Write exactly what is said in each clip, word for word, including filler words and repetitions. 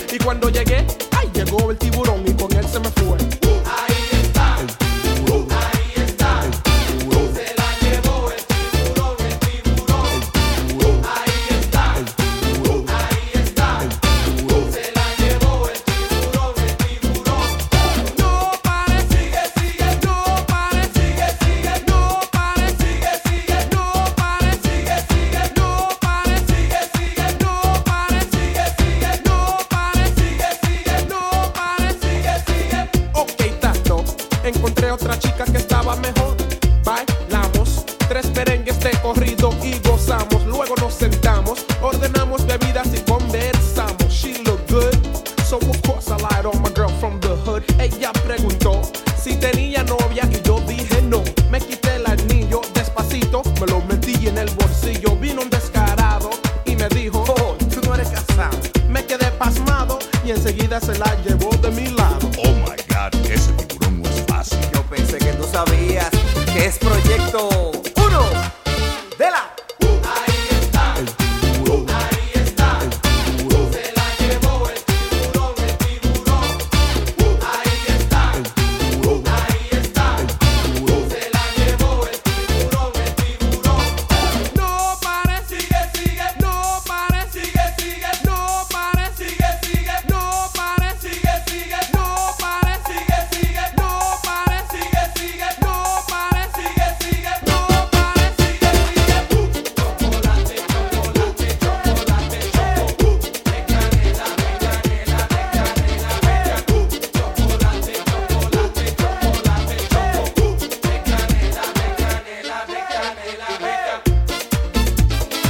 Y cuando llegué, ay, llegó el tiburón y con él se me fue. Ahí está, el tiburón. Ahí está, el tiburón. Se la llevó el tiburón, el tiburón. El tiburón. Ahí está, el tiburón. Ahí está, el tiburón. Se la llevó el tiburón, el tiburón. No pare, Sigue, sigue, no pare, sigue, sigue, no pare, sigue, sigue, no pare, sigue, sigue, no pare, sigue, sigue, no pare, sigue, sigue, no pare, sigue, sigue, no pare, sigue, sigue. Ok, tato, encontré otra chica que estaba mejor. Bailamos tres merengues de corrido y gozamos. Luego nos sentamos, ordenamos bebidas y conversamos. She looked good, so of course I lied on my girl from the hood. Ella preguntó si tenía novia y yo dije no. Me quité el anillo despacito, me lo metí en el bolsillo. Vino un descarado y me dijo, oh, tú no eres casado. Me quedé pasmado y enseguida se la llevó de mi lado. Oh my God, ese tiburón no es fácil. Yo pensé que tú sabías que es proyecto uno de la. Ahí está, El tiburón, ahí está. el tiburón, Se la llevó el tiburón, el tiburón. Ahí está, el tiburón, ahí está. el tiburón. Se la llevó el tiburón, el tiburón. No pare, Sigue, sigue, no pare, sigue, sigue, no pare, sigue, sigue, no pare, sigue, sigue, no pare, sigue, sigue, no pare, sigue, sigue, no pare, sigue, sigue, no pare. sigue, sigue. Chocolate, chocolate, chocolate, choco. De canela, de canela, de canela, bella. Chocolate, chocolate, chocolate, choco. De canela, de canela, de canela, bella.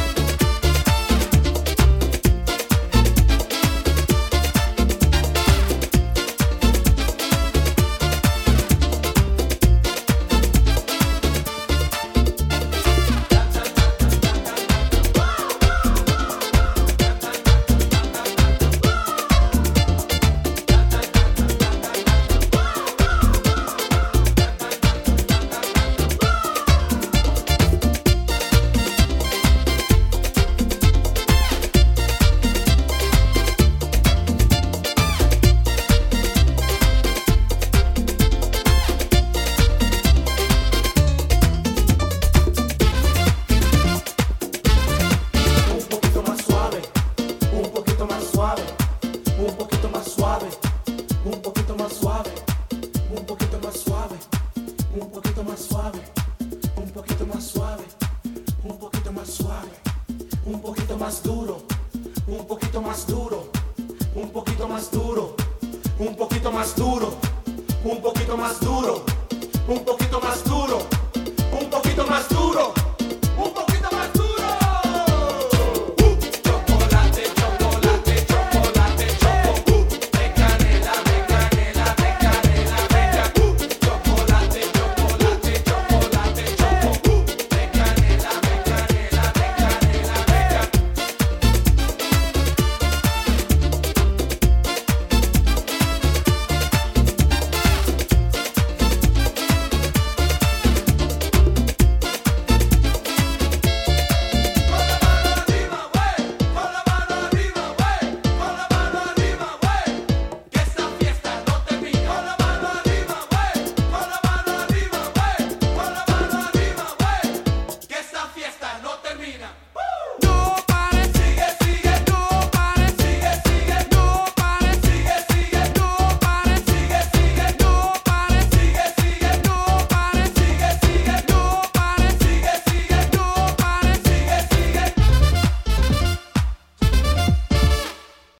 Un poquito más suave, un poquito más suave, un poquito más suave, un poquito más suave, un poquito más suave, un poquito más suave, un poquito más suave, un poquito más suave, un poquito más duro, un poquito más duro, un poquito más duro, un poquito más duro, un poquito más duro, un poquito más duro, un poquito más duro.